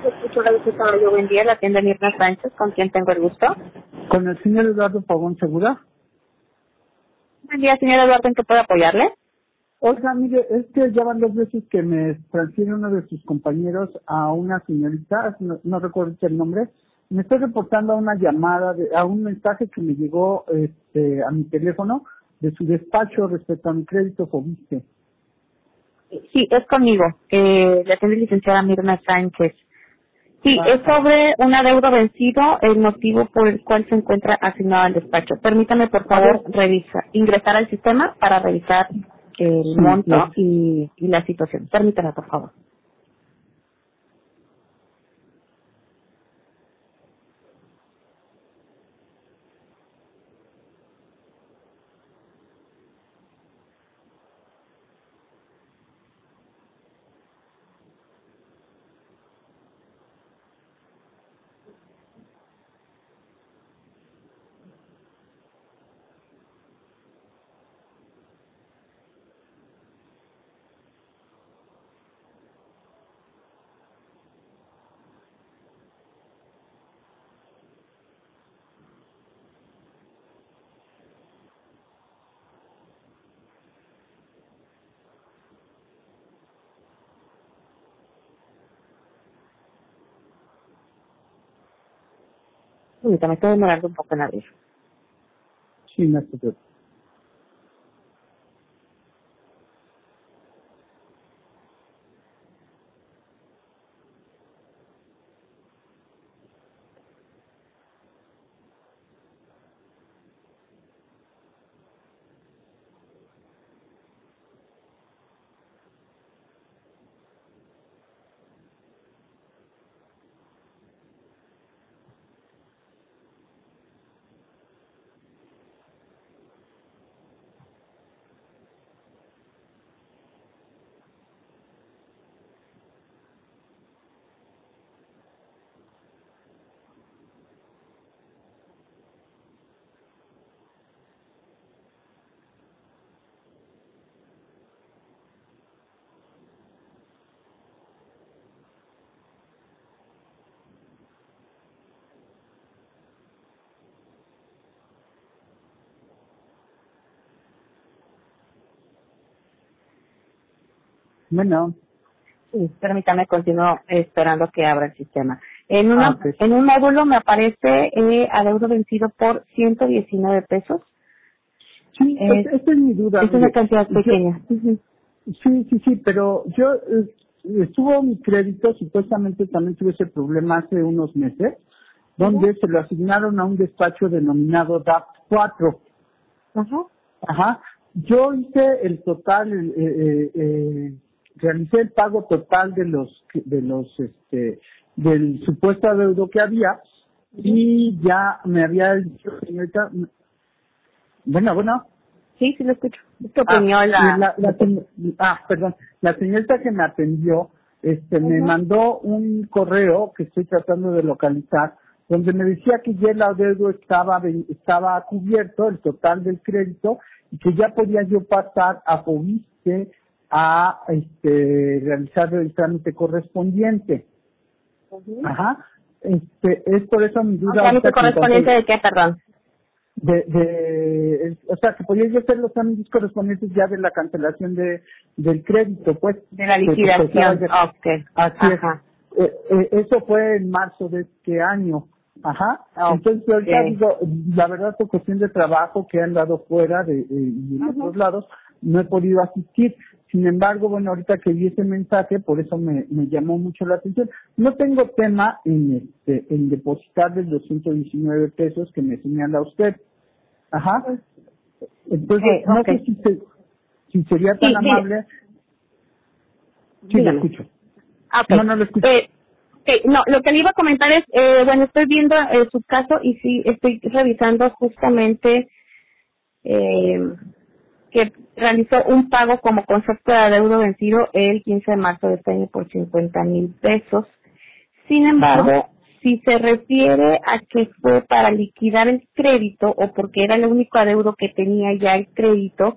Escucho la visita de buen día, la tienda Mirna Sánchez, con quien tengo el gusto. Con el señor Eduardo Pavón Segura. Buen día, señor Eduardo, ¿en qué puedo apoyarle? Oiga, mire, es que ya van 2 veces que me transfiere uno de sus compañeros a una señorita, no recuerdo el nombre. Me estoy reportando a una llamada, a un mensaje que me llegó a mi teléfono de su despacho respecto a mi crédito Fobiste. Sí, es conmigo. La tienda licenciada Mirna Sánchez. Sí, es sobre un adeudo vencido, el motivo por el cual se encuentra asignado al despacho. Permítame, por favor, ingresar al sistema para revisar el monto y la situación. Permítame, por favor. Permítame, estoy demorando un poco en abrir. Sí, no se preocupe. Bueno. Sí, permítame, continúo esperando que abra el sistema. En un módulo me aparece adeudo vencido por 119 pesos. Sí, esa es mi duda. Es una cantidad pequeña. Sí, pero yo estuvo mi crédito, supuestamente también tuve ese problema hace unos meses, donde se lo asignaron a un despacho denominado DAP 4. Ajá. Yo hice el total, realicé el pago total del supuesto adeudo que había y ya me había dicho, señorita, bueno. Sí, lo escucho. ¿Qué opinión Perdón, la señorita que me atendió, me mandó un correo que estoy tratando de localizar, donde me decía que ya el adeudo estaba cubierto, el total del crédito, y que ya podía yo pasar a Fobiste a realizar el trámite correspondiente. Ajá. Es por eso mi duda. ¿Trámite correspondiente de qué, perdón? O sea, que podía yo hacer los trámites correspondientes ya de la cancelación del crédito, pues. De la liquidación. Así es. Eso fue en marzo de este año. Ajá. Entonces, ahorita digo, la verdad, por cuestión de trabajo que han dado fuera y en otros lados, no he podido asistir. Sin embargo, bueno, ahorita que vi ese mensaje, por eso me llamó mucho la atención. No tengo tema en depositarles los 119 pesos que me señala usted. Ajá. Entonces, no sé si sería tan amable. Sí, lo escucho. No lo escucho. No, lo que le iba a comentar es, bueno, estoy viendo su caso y sí, estoy revisando justamente que realizó un pago como concepto de adeudo vencido el 15 de marzo de este año por 50,000 pesos. Sin embargo, si se refiere a que fue para liquidar el crédito o porque era el único adeudo que tenía ya el crédito,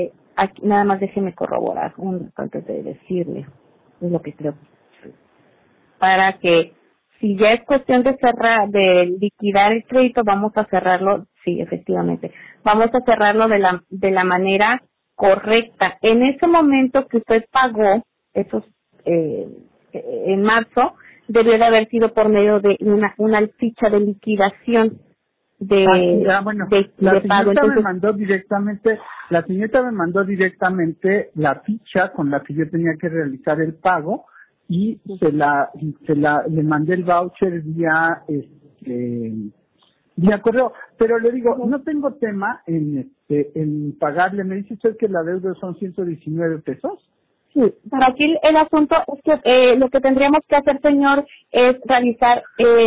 aquí nada más déjeme corroborar antes de decirle, es lo que creo. para que si ya es cuestión de cerrar, de liquidar el crédito, vamos a cerrarlo, sí, efectivamente, vamos a cerrarlo de la manera correcta. En ese momento que usted pagó esos en marzo, debió de haber sido por medio de una ficha de liquidación bueno, de pago. Entonces, la señorita me mandó directamente la ficha con la que yo tenía que realizar el pago y le mandé el voucher vía correo, pero le digo, no tengo tema en pagarle. Me dice usted que la deuda son 119 pesos. Sí, pero aquí el asunto es que lo que tendríamos que hacer, señor, es realizar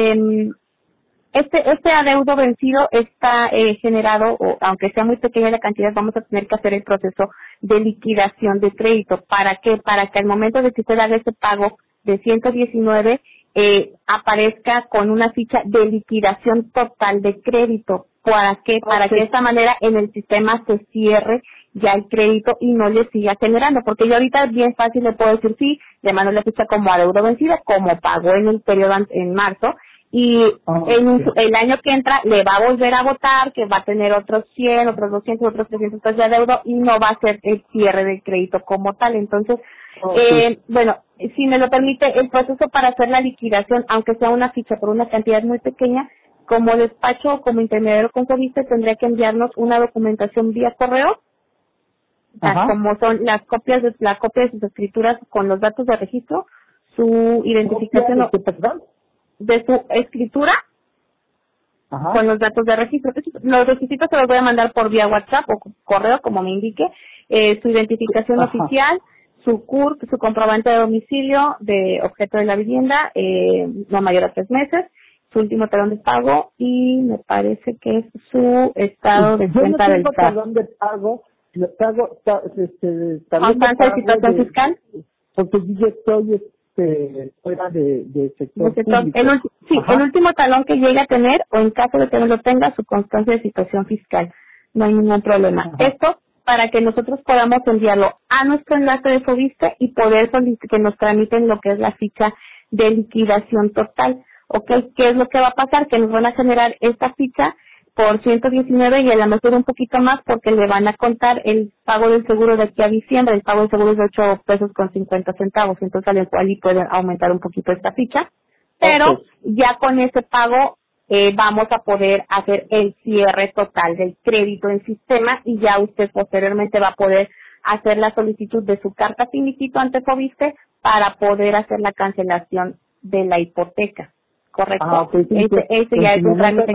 este adeudo vencido está generado, o aunque sea muy pequeña la cantidad, vamos a tener que hacer el proceso de liquidación de crédito. ¿Para qué? Para que al momento de que usted haga ese pago de 119 aparezca con una ficha de liquidación total de crédito. ¿Para qué? Para que de esta manera en el sistema se cierre ya el crédito y no le siga generando, porque yo ahorita bien fácil le puedo decir sí, le mando la ficha como adeudo vencida, como pagó en el periodo en marzo, y el año que entra le va a volver a votar que va a tener otros 100, otros 200, otros 300 pesos de adeudo y no va a ser el cierre del crédito como tal. Entonces, bueno, si me lo permite, el proceso para hacer la liquidación, aunque sea una ficha por una cantidad muy pequeña, como despacho o como intermediario con Foviste, tendría que enviarnos una documentación vía correo, como son la copia de sus escrituras con los datos de registro, su identificación de su escritura con los datos de registro. Los requisitos se los voy a mandar por vía WhatsApp o correo, como me indique, su identificación oficial, su CURP, su comprobante de domicilio de objeto de la vivienda, no mayor a 3 meses, su último talón de pago y me parece que es su estado de cuenta del SAT. Talón de pago, constancia de situación fiscal. Porque yo estoy fuera de sector público. El último talón que llegue a tener, o en caso de que no lo tenga, su constancia de situación fiscal. No hay ningún problema. Esto para que nosotros podamos enviarlo a nuestro enlace de Foviste y poder solicitar que nos tramiten lo que es la ficha de liquidación total. ¿Ok? ¿Qué es lo que va a pasar? Que nos van a generar esta ficha por 119 y a lo mejor un poquito más porque le van a contar el pago del seguro de aquí a diciembre. El pago del seguro es de 8 pesos con 50 centavos, entonces al cual y puede aumentar un poquito esta ficha. Pero ya con ese pago vamos a poder hacer el cierre total del crédito en sistema y ya usted posteriormente va a poder hacer la solicitud de su carta finiquito ante Foviste para poder hacer la cancelación de la hipoteca. ¿Correcto? Ese ya es un trámite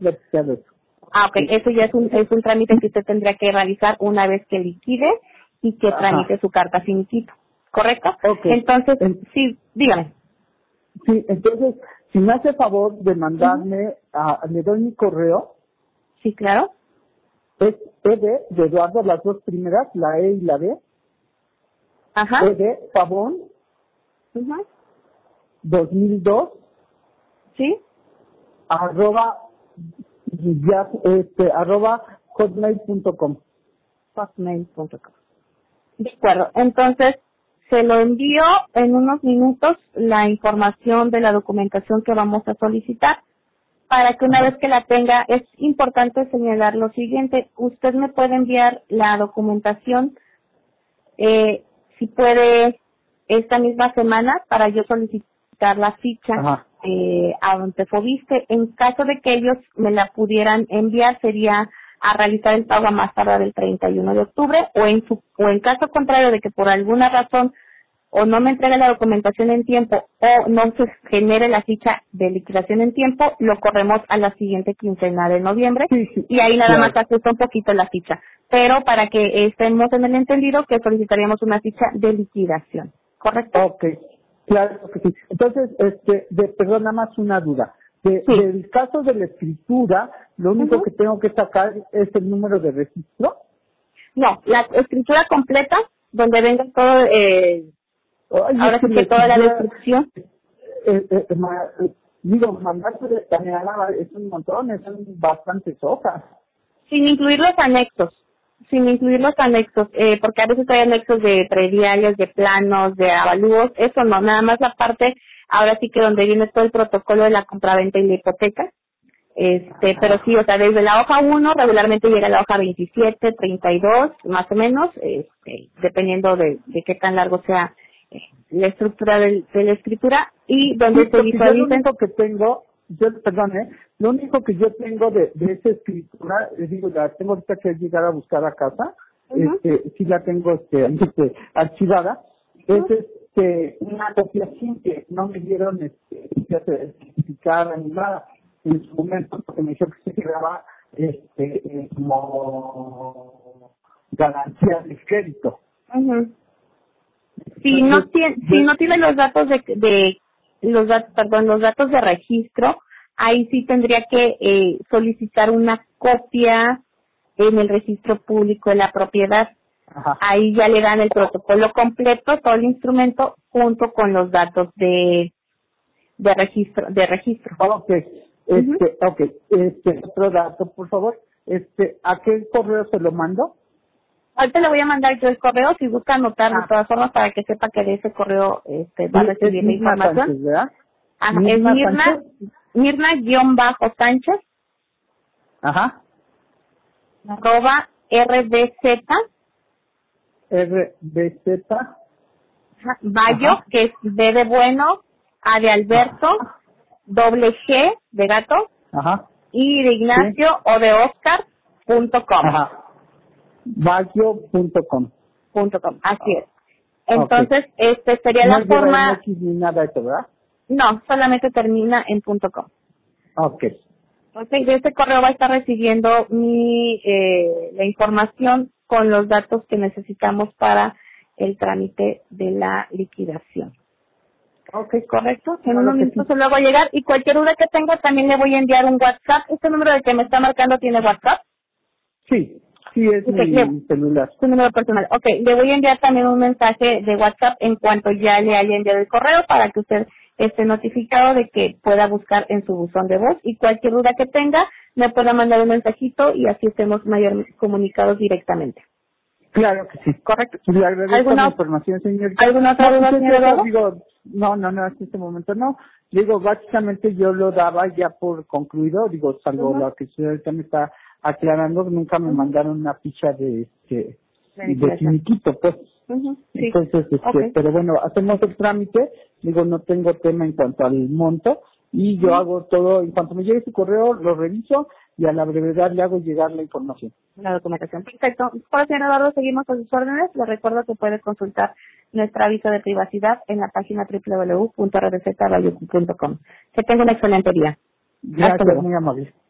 eso ya es un trámite que usted tendría que realizar una vez que liquide y que tramite su carta finiquito. ¿Correcto? Entonces, sí, dígame. Sí, entonces, si me hace favor de mandarme, le doy mi correo. Sí, claro. Es ED de Eduardo, las dos primeras, la E y la D. ED, Pavón. 2002. Sí. arroba hotmail.com. Hotmail.com. De acuerdo. Entonces, se lo envío en unos minutos la información de la documentación que vamos a solicitar para que una vez que la tenga, es importante señalar lo siguiente. Usted me puede enviar la documentación, si puede, esta misma semana para yo solicitar la ficha ante Foviste. En caso de que ellos me la pudieran enviar, sería a realizar el pago a más tardar el 31 de octubre o en caso contrario de que por alguna razón o no me entregue la documentación en tiempo o no se genere la ficha de liquidación en tiempo, lo corremos a la siguiente quincena de noviembre y ahí nada más ajusta un poquito la ficha. Pero para que estemos en el entendido que solicitaríamos una ficha de liquidación, ¿correcto? Claro que sí. Entonces, perdón, nada más una duda. Del caso de la escritura, lo único que tengo que sacar es el número de registro. No, la escritura completa, donde venga todo, ahora sí que toda la descripción. Mandarse de escaneada es un montón, son bastantes hojas. Sin incluir los anexos, porque a veces hay anexos de prediales, de planos, de avalúos, eso no, nada más la parte ahora sí que donde viene todo el protocolo de la compraventa y la hipoteca. Pero sí, o sea, desde la hoja 1 regularmente llega a la hoja 27, 32, más o menos, dependiendo de qué tan largo sea la estructura de la escritura, y donde se visualiza. Lo único que tengo, lo único que yo tengo de esa escritura, digo, la tengo ahorita que llegar a buscar a casa, sí la tengo archivada, es una copia simple, no me dieron que certificar ni nada en su momento, porque me dijeron que se quedaba como garantía de crédito. Si no tiene los datos los datos de registro, ahí sí tendría que solicitar una copia en el registro público de la propiedad. Ajá. Ahí ya le dan el protocolo completo, todo el instrumento, junto con los datos de registro. Otro dato, por favor. ¿A qué correo se lo mando? Ahorita le voy a mandar yo el correo, si gusta anotar de todas formas para que sepa que de ese correo va a recibir la información. Sánchez, ¿verdad? Ajá, es Mirna-Sánchez. Ajá. @ RBZ. Bayo, ajá. que es B de bueno, A de Alberto, doble G de gato, ajá. I de Ignacio, sí. O de Oscar, .com. Ajá. Bayo.com. Así es. Entonces, sería no la forma. X ni nada de eso, ¿verdad? No, solamente termina en .com. Okay. De este correo va a estar recibiendo la información con los datos que necesitamos para el trámite de la liquidación. Okay. Correcto. En unos minutos se lo hago llegar, y cualquier duda que tenga también le voy a enviar un WhatsApp. ¿Este número del que me está marcando tiene WhatsApp? Sí, es mi celular. Su número personal. Le voy a enviar también un mensaje de WhatsApp en cuanto ya le haya enviado el correo para que usted esté notificado de que pueda buscar en su buzón de voz, y cualquier duda que tenga me pueda mandar un mensajito y así estemos mayormente comunicados directamente. Claro que sí. Correcto. Le agradezco la información, señorita. ¿Alguna otra duda, señor Eduardo? No, hasta este momento no. Digo, básicamente yo lo daba ya por concluido, salvo lo que usted ahorita me está aclarando, nunca me mandaron una ficha de finiquito, pues. Sí. Entonces, pero bueno, hacemos el trámite, no tengo tema en cuanto al monto, y yo hago todo, en cuanto me llegue su correo, lo reviso, y a la brevedad le hago llegar la información. La documentación. Perfecto. Por señor Eduardo, seguimos con sus órdenes. Le recuerdo que puede consultar nuestra aviso de privacidad en la página www.rdcbayo.com. Que tenga un excelente día. Gracias, muy amable.